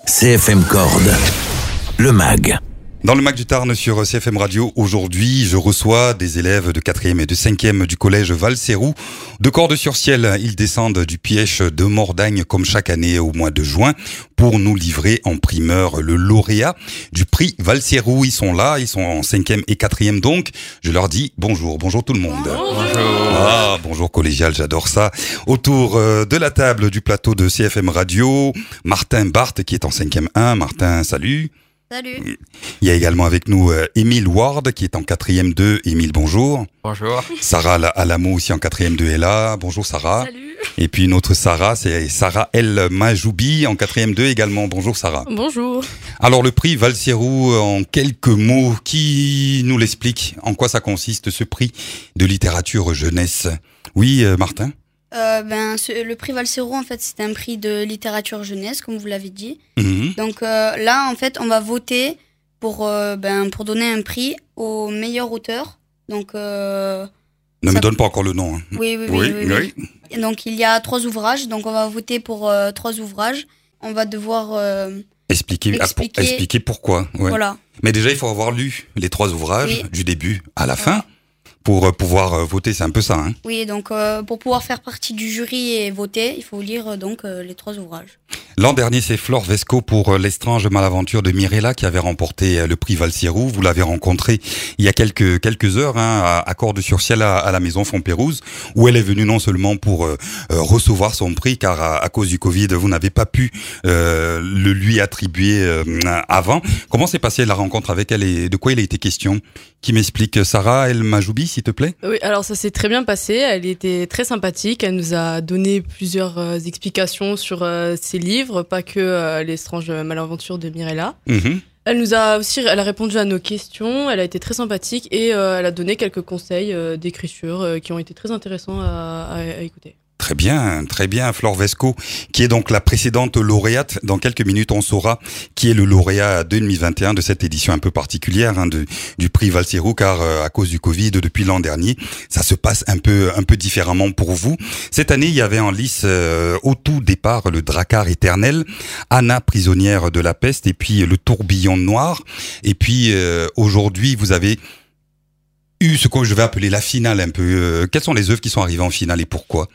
CFM Corde, le MAG. Dans le MAG du Tarn sur CFM Radio, aujourd'hui, je reçois des élèves de 4e et de 5e du collège Valserroux de Cordes-sur-Ciel. Ils descendent du Pièche de Mordagne comme chaque année au mois de juin pour nous livrer en primeur le lauréat du prix Valserroux. Ils sont là, ils sont en 5e et 4e donc. Je leur dis bonjour tout le monde. Bonjour. Bonjour collégial, j'adore ça. Autour de la table du plateau de CFM Radio, Martin Barthes qui est en 5e 1. Martin, salut. Salut. Il y a également avec nous Émile Ward qui est en 4e 2. Émile, bonjour. Bonjour. Sarah Alamo aussi en 4e 2 est là. Bonjour Sarah. Salut. Et puis une autre Sarah, c'est Sarah El Majoubi en 4e 2 également. Bonjour Sarah. Bonjour. Alors le prix Valserroux, en quelques mots, qui nous l'explique? En quoi ça consiste ce prix de littérature jeunesse? Oui Martin? Le prix Valserroux, en fait, c'est un prix de littérature jeunesse, comme vous l'avez dit. Mhm. Donc là, en fait, on va voter pour donner un prix au meilleur auteur. Donc, Ne me donne pas encore le nom. Hein. Oui. Et donc, il y a 3 ouvrages. Donc, on va voter pour 3 ouvrages. On va devoir Expliquer pourquoi. Ouais. Voilà. Mais déjà, il faut avoir lu les 3 ouvrages du début à la fin pour pouvoir voter. C'est un peu ça. Hein. Oui, donc pour pouvoir faire partie du jury et voter, il faut lire les 3 ouvrages. L'an dernier, c'est Flore Vesco pour L'Estrange Malaventure de Mirella qui avait remporté le prix Valserroux. Vous l'avez rencontré il y a quelques heures à Cordes-sur-Ciel à la maison Fontpérouse, où elle est venue non seulement pour recevoir son prix, car à cause du Covid, vous n'avez pas pu le lui attribuer avant. Comment s'est passée la rencontre avec elle et de quoi il a été question? Qui m'explique? Sarah El Majoubi, s'il te plaît? Oui, alors ça s'est très bien passé. Elle était très sympathique. Elle nous a donné plusieurs explications sur ses livres, pas que L'Estrange Malaventure de Mirella. Mm-hmm. Elle a répondu à nos questions. Elle a été très sympathique et elle a donné quelques conseils d'écriture qui ont été très intéressants à écouter. Très bien, Flore Vesco, qui est donc la précédente lauréate. Dans quelques minutes, on saura qui est le lauréat 2021 de cette édition un peu particulière du prix Valserroux, car à cause du Covid, depuis l'an dernier, ça se passe un peu différemment pour vous. Cette année, il y avait en lice au tout départ le Drakkar éternel, Anna prisonnière de la peste, et puis le tourbillon noir. Et puis aujourd'hui, vous avez eu ce que je vais appeler la finale un peu. Quelles sont les œuvres qui sont arrivées en finale et pourquoi?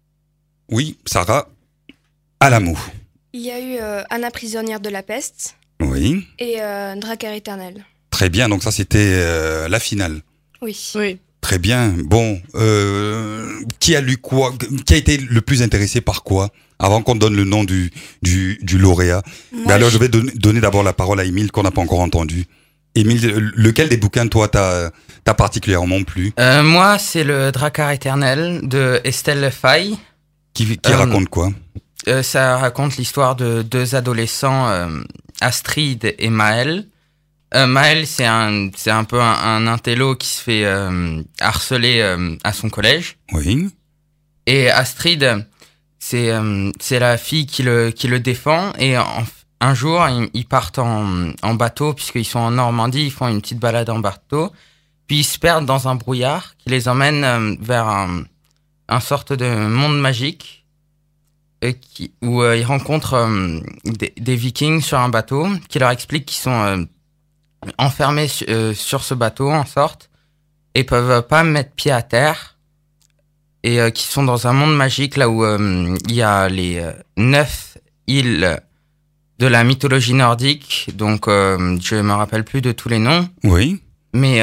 Oui, Sarah, Alamo. Il y a eu Anna prisonnière de la peste. Oui. Et Drakkar éternel. Très bien, donc ça c'était la finale. Oui. Très bien. Bon, qui a lu quoi? Qui a été le plus intéressé par quoi? Avant qu'on donne le nom du lauréat. Alors je vais donner d'abord la parole à Émile qu'on n'a pas encore entendu. Émile, lequel des bouquins toi t'as particulièrement plu? Moi, c'est le Drakkar éternel de Estelle Faye. Qui raconte quoi? Ça raconte l'histoire de 2 adolescents, Astrid et Maël. Maël, c'est un peu un intello qui se fait harceler à son collège. Oui. Et Astrid, c'est la fille qui le défend. Et un jour, ils partent en bateau, puisqu'ils sont en Normandie, ils font une petite balade en bateau. Puis ils se perdent dans un brouillard qui les emmène vers un sorte de monde magique où ils rencontrent des vikings sur un bateau qui leur expliquent qu'ils sont enfermés sur ce bateau en sorte et peuvent pas mettre pied à terre et qui sont dans un monde magique là où il y a les 9 îles de la mythologie nordique, donc je me rappelle plus de tous les noms. Oui. Mais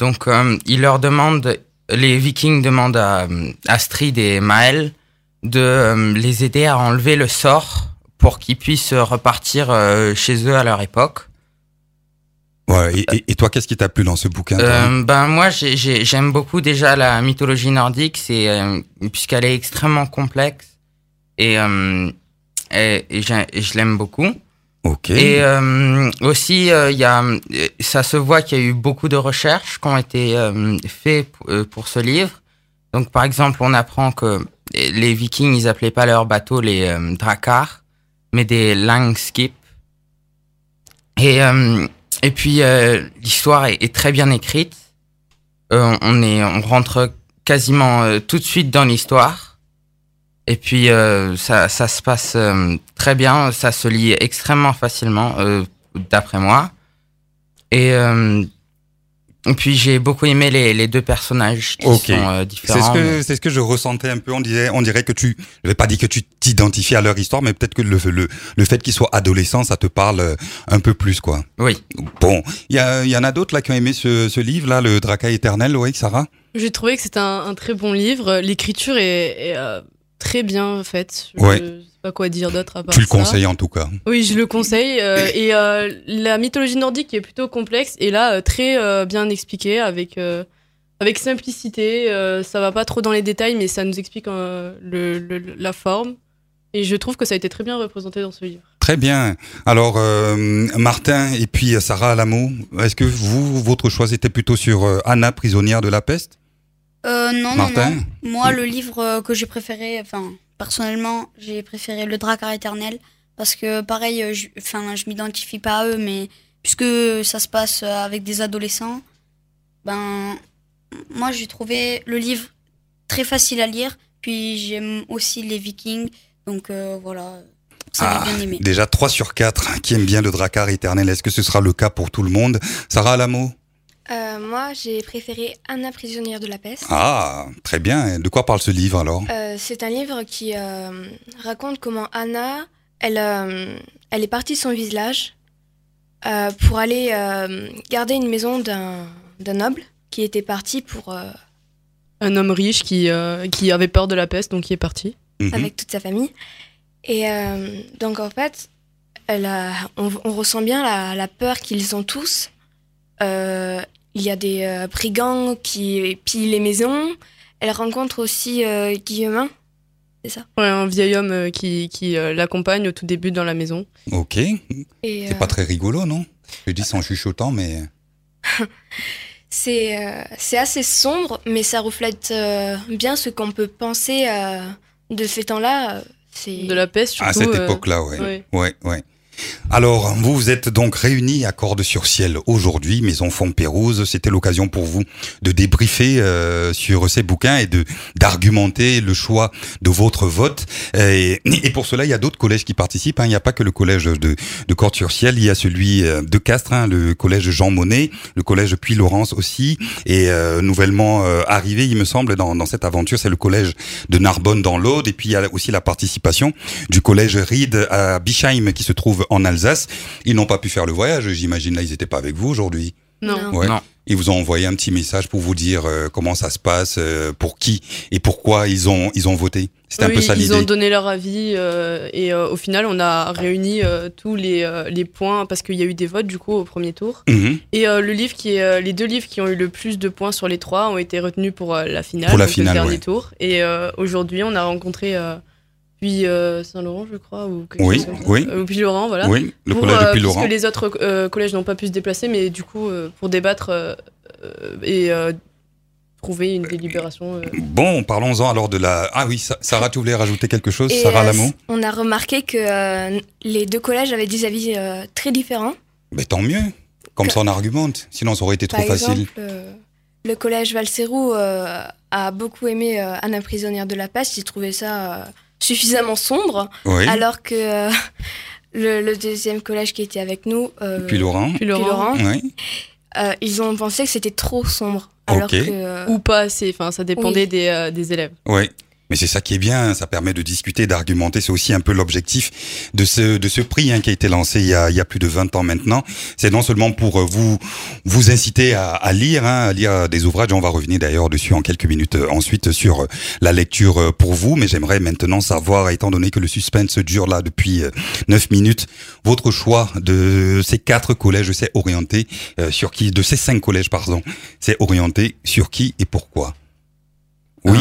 les Vikings demandent à Astrid et Maël de les aider à enlever le sort pour qu'ils puissent repartir chez eux à leur époque. Ouais. Et toi, qu'est-ce qui t'a plu dans ce bouquin? Moi, j'aime beaucoup déjà la mythologie nordique, puisqu'elle est extrêmement complexe et je l'aime beaucoup. Ok. Et aussi, ça se voit qu'il y a eu beaucoup de recherches qui ont été faites pour ce livre. Donc, par exemple, on apprend que les Vikings, ils appelaient pas leurs bateaux les Drakkar, mais des Langskip. Et puis, l'histoire est très bien écrite. On rentre quasiment tout de suite dans l'histoire. Et puis ça se passe très bien, ça se lit extrêmement facilement, d'après moi. Et puis j'ai beaucoup aimé les deux personnages qui sont différents. C'est ce que je ressentais un peu. On dirait que je vais pas dire que tu t'identifies à leur histoire, mais peut-être que le fait qu'ils soient adolescents, ça te parle un peu plus, quoi. Oui. Bon, il y en a d'autres là qui ont aimé ce livre là, le Draka éternel, oui, Sarah. J'ai trouvé que c'était un très bon livre. L'écriture est très bien faite. Ouais. Je sais pas quoi dire d'autre à part Tu le ça. conseilles en tout cas. Oui, je le conseille. Et la mythologie nordique est plutôt complexe et là très bien expliquée avec simplicité. Ça va pas trop dans les détails, mais ça nous explique la forme. Et je trouve que ça a été très bien représenté dans ce livre. Très bien. Alors, Martin et puis Sarah Alamo, est-ce que votre choix était plutôt sur Anna, prisonnière de la peste? Non, Martin? non. Moi, le livre que j'ai préféré, personnellement, j'ai préféré Le Drakkar éternel. Parce que, pareil, je m'identifie pas à eux, mais puisque ça se passe avec des adolescents, moi, j'ai trouvé le livre très facile à lire. Puis, j'aime aussi les Vikings. Donc, voilà, ça j'ai bien aimé. Déjà 3 sur 4 qui aiment bien le Drakkar éternel. Est-ce que ce sera le cas pour tout le monde? Sarah Alamo? Moi, j'ai préféré Anna, prisonnière de la peste. Ah, très bien. De quoi parle ce livre alors? C'est un livre qui raconte comment Anna, elle est partie de son village pour aller garder une maison d'un noble qui était parti pour... Un homme riche qui avait peur de la peste, donc qui est parti. Avec toute sa famille. Et donc en fait, on ressent bien la peur qu'ils ont tous. Il y a des brigands qui pillent les maisons. Elle rencontre aussi Guillemin, c'est ça? Ouais, un vieil homme qui l'accompagne au tout début dans la maison. Ok. Et, c'est pas très rigolo, non? Je dis ça en chuchotant, mais... c'est assez sombre, mais ça reflète bien ce qu'on peut penser de ces temps-là. De la peste, surtout. À cette époque-là, ouais. Ouais. Alors, vous êtes donc réunis à Cordes-sur-Ciel aujourd'hui, Maison Font-Pérouse. C'était l'occasion pour vous de débriefer sur ces bouquins et d'argumenter le choix de votre vote. Et pour cela, il y a d'autres collèges qui participent. Il n'y a pas que le collège de Cordes-sur-Ciel. Il y a celui de Castres, le collège Jean Monnet, le collège Puy-Laurence aussi. Et nouvellement arrivé, il me semble, dans cette aventure, c'est le collège de Narbonne dans l'Aude. Et puis, il y a aussi la participation du collège Ried à Bischheim qui se trouve en Alsace. Ils n'ont pas pu faire le voyage, j'imagine. Là, ils n'étaient pas avec vous aujourd'hui. Non. Ouais. Non. Ils vous ont envoyé un petit message pour vous dire comment ça se passe, pour qui et pourquoi ils ont voté. C'était un peu ça l'idée. Ils ont donné leur avis et au final, on a réuni tous les points parce qu'il y a eu des votes du coup au premier tour. Et les 2 livres qui ont eu le plus de points sur les 3 ont été retenus pour la finale, le dernier tour. Et aujourd'hui, on a rencontré puis Saint-Laurent, je crois, ou quelque chose comme ça. Ou Puy-Laurent, voilà. Oui, le collège de Puy-Laurent. Puisque les autres collèges n'ont pas pu se déplacer, mais du coup, pour débattre et trouver une délibération. Bon, parlons-en alors de la... Ah oui, Sarah, tu voulais rajouter quelque chose, et, Sarah Lamo? On a remarqué que les 2 collèges avaient des avis très différents. Mais tant mieux, comme ça on argumente, sinon ça aurait été trop facile. Par exemple, le collège Valserou a beaucoup aimé Anna, prisonnière de la peste. Il trouvait ça... suffisamment sombre, oui. Alors que le deuxième collège qui était avec nous, Puy-Laurent, oui. Ils ont pensé que c'était trop sombre, alors que ou pas assez. Enfin, ça dépendait des élèves. Oui. Mais c'est ça qui est bien, ça permet de discuter, d'argumenter. C'est aussi un peu l'objectif de ce prix qui a été lancé il y a plus de 20 ans maintenant. C'est non seulement pour vous inciter à lire des ouvrages. On va revenir d'ailleurs dessus en quelques minutes ensuite sur la lecture pour vous. Mais j'aimerais maintenant savoir, étant donné que le suspense dure là depuis 9 minutes, votre choix de ces 4 collèges s'est orienté sur qui, de ces 5 collèges, pardon, s'est orienté sur qui et pourquoi? Oui.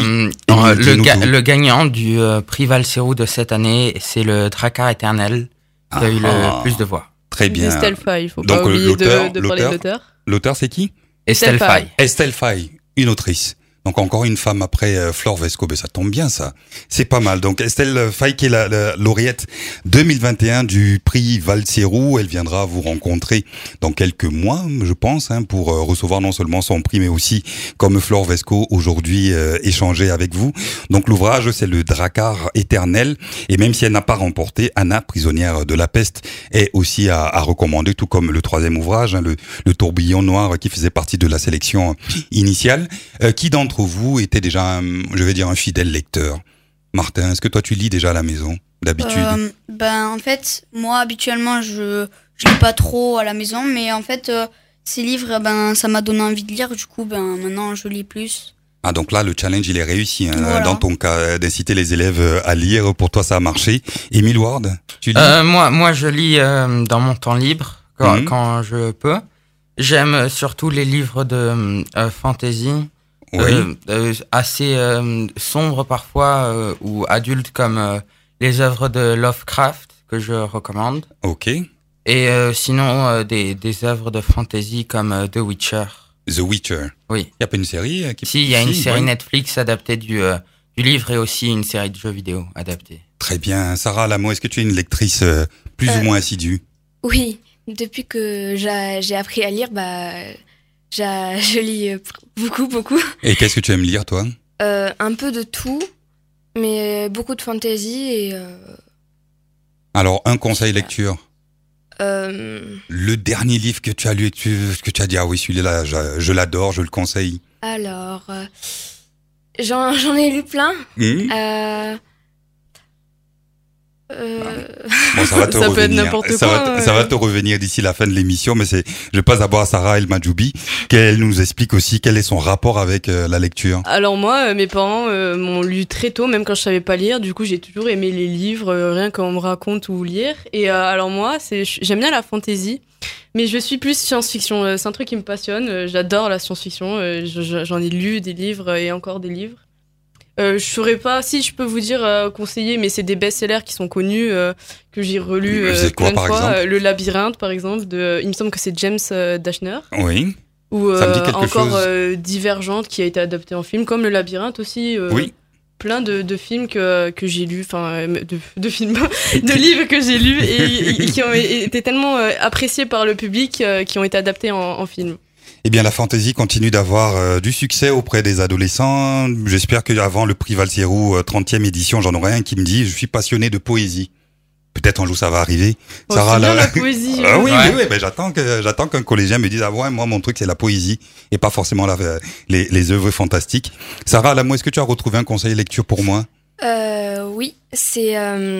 Le gagnant du prix Valserou de cette année, c'est le Drakkar éternel qui a eu le plus de voix. Très bien. Estelle Faye, il faut pas oublier de parler de l'auteur. L'auteur, c'est qui? Estelle Faye. Estelle Faye, une autrice. Donc encore une femme après Flore Vesco, ça tombe bien ça. C'est pas mal. Donc Estelle Faye qui est la lauréate 2021 du prix Valserou, elle viendra vous rencontrer dans quelques mois, je pense, pour recevoir non seulement son prix, mais aussi, comme Flore Vesco, aujourd'hui échanger avec vous. Donc l'ouvrage, c'est le Drakkar éternel. Et même si elle n'a pas remporté, Anna, prisonnière de la peste, est aussi à recommander, tout comme le troisième ouvrage, le tourbillon noir, qui faisait partie de la sélection initiale. Qui d'entre vous était déjà, un fidèle lecteur? Martin, est-ce que toi tu lis déjà à la maison, d'habitude? En fait, moi habituellement je lis pas trop à la maison, mais en fait ces livres, ça m'a donné envie de lire, du coup maintenant je lis plus. Ah, donc là le challenge il est réussi, Voilà. Dans ton cas, d'inciter les élèves à lire, pour toi ça a marché. Émile Ward, tu lis? Moi je lis dans mon temps libre, quand je peux. J'aime surtout les livres de fantasy. Oui. Assez sombres parfois, ou adultes, comme les œuvres de Lovecraft, que je recommande. Ok. Et sinon des œuvres de fantasy comme The Witcher. The Witcher. Oui. Il n'y a pas une série Si, il y a une série Netflix adaptée du livre, et aussi une série de jeux vidéo adaptée. Très bien. Sarah Lamo, est-ce que tu es une lectrice plus ou moins assidue? Oui, depuis que j'ai appris à lire, je lis beaucoup. Et qu'est-ce que tu aimes lire, toi? Un peu de tout, mais beaucoup de fantasy et... Alors, un conseil lecture. Euh, Le dernier livre que tu as lu et que tu as dit, ah oui, celui-là, je l'adore, je le conseille. alors, j'en ai lu plein. Bon, ça va te Ça peut être revenir. n'importe Ça quoi, va te revenir d'ici la fin de l'émission, mais je vais pas d'abord à Sarah El Majoubi, qu'elle nous explique aussi quel est son rapport avec la lecture. Alors moi, mes parents m'ont lu très tôt, même quand je savais pas lire. Du coup, j'ai toujours aimé les livres, rien qu'on me raconte ou lire. Et alors moi, j'aime bien la fantasy, mais je suis plus science-fiction. C'est un truc qui me passionne. J'adore la science-fiction. J'en ai lu des livres et encore des livres. Je saurais pas si je peux vous dire conseiller, mais c'est des best-sellers qui sont connus, que j'ai relus C'est quoi, plein de par fois. exemple Le Labyrinthe, par exemple, il me semble que c'est James Dashner. Oui. Ou Ça me dit quelque encore chose. Divergente, qui a été adapté en film, comme Le Labyrinthe aussi. Oui. Plein de films que j'ai lus, enfin de films, de livres que j'ai lus et qui ont été tellement appréciés par le public, qui ont été adaptés en film. Eh bien, la fantaisie continue d'avoir du succès auprès des adolescents. J'espère qu'avant le prix Valserou 30e édition, j'en aurai un qui me dit « Je suis passionné de poésie ». Peut-être un jour ça va arriver. Oh, Sarah, c'est bien là... la poésie. Ah oui, Ouais. oui, ben j'attends qu'un collégien me dise « Ah ouais, moi mon truc c'est la poésie et pas forcément les œuvres fantastiques ». Sarah, là, moi, est-ce que tu as retrouvé un conseil lecture pour moi? oui, c'est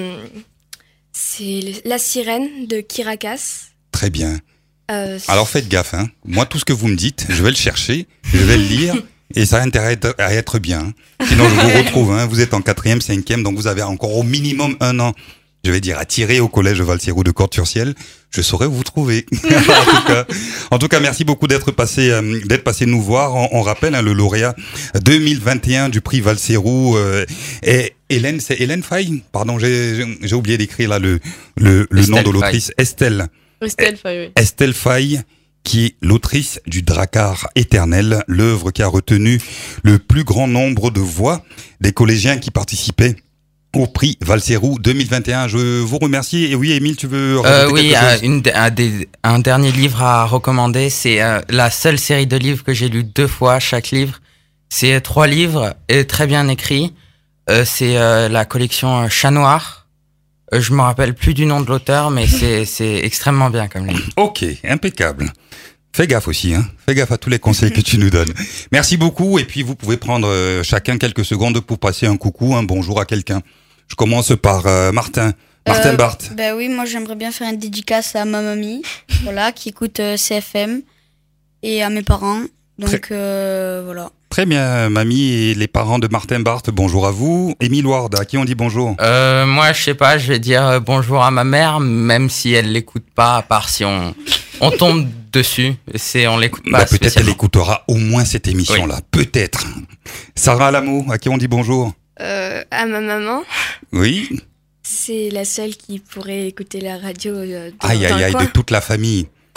La Sirène de Kirakas. Très bien. Alors faites gaffe, Moi, tout ce que vous me dites, je vais le chercher, je vais le lire, et ça a intérêt à être bien. Sinon, je vous retrouve, Vous êtes en 4e, 5e, donc vous avez encore au minimum 1 an, je vais dire, à tirer au collège Valserou de Corte-sur-Ciel. Je saurai où vous trouver. En tout cas, merci beaucoup d'être passé nous voir. On rappelle, le lauréat 2021 du prix Valserou est Hélène, c'est Hélène Faye? Pardon, j'ai oublié d'écrire là le nom de l'autrice. Estelle Faye, oui. Estelle Faye, qui est l'autrice du Drakkar éternel, l'œuvre qui a retenu le plus grand nombre de voix des collégiens qui participaient au prix Valserou 2021. Je vous remercie. Et oui, Émile, tu veux rajouter quelque chose? Un dernier livre à recommander, c'est la seule série de livres que j'ai lu 2 fois chaque livre. C'est 3 livres et très bien écrits. C'est la collection Chat Noir. Je me rappelle plus du nom de l'auteur, mais c'est extrêmement bien comme livre. Ok, impeccable. Fais gaffe aussi, Fais gaffe à tous les conseils que tu nous donnes. Merci beaucoup, et puis vous pouvez prendre chacun quelques secondes pour passer un coucou, un bonjour à quelqu'un. Je commence par Martin Barthes. Oui, moi j'aimerais bien faire une dédicace à ma mamie, voilà, qui écoute CFM, et à mes parents. Donc voilà. Très bien, mamie et les parents de Martin Barthes, bonjour à vous. Émile Ward, à qui on dit bonjour? Moi, je sais pas, je vais dire bonjour à ma mère, même si elle l'écoute pas, à part si on tombe dessus. On l'écoute pas Peut-être elle spécialement. écoutera au moins cette émission-là, Peut-être. Sarah Lamo, à qui on dit bonjour? À ma maman. Oui. C'est la seule qui pourrait écouter la radio Aïe, dans le coin. de toute la famille.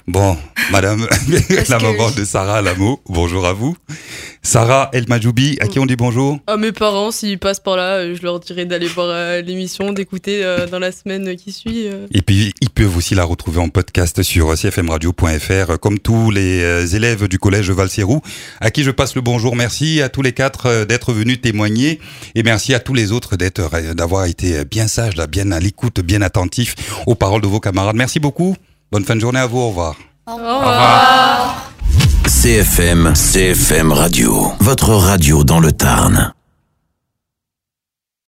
Bon, madame, la maman de Sarah Alamo, bonjour à vous. Sarah El Majoubi, à qui on dit bonjour? À mes parents, s'ils passent par là, je leur dirai d'aller voir l'émission, d'écouter dans la semaine qui suit. Et puis, ils peuvent aussi la retrouver en podcast sur cfmradio.fr, comme tous les élèves du collège Val-Sirou, à qui je passe le bonjour. Merci à tous les 4 d'être venus témoigner, et merci à tous les autres d'avoir été bien sages, bien à l'écoute, bien attentifs aux paroles de vos camarades. Merci beaucoup. Bonne fin de journée à vous, au revoir. Au revoir. CFM Radio, votre radio dans le Tarn.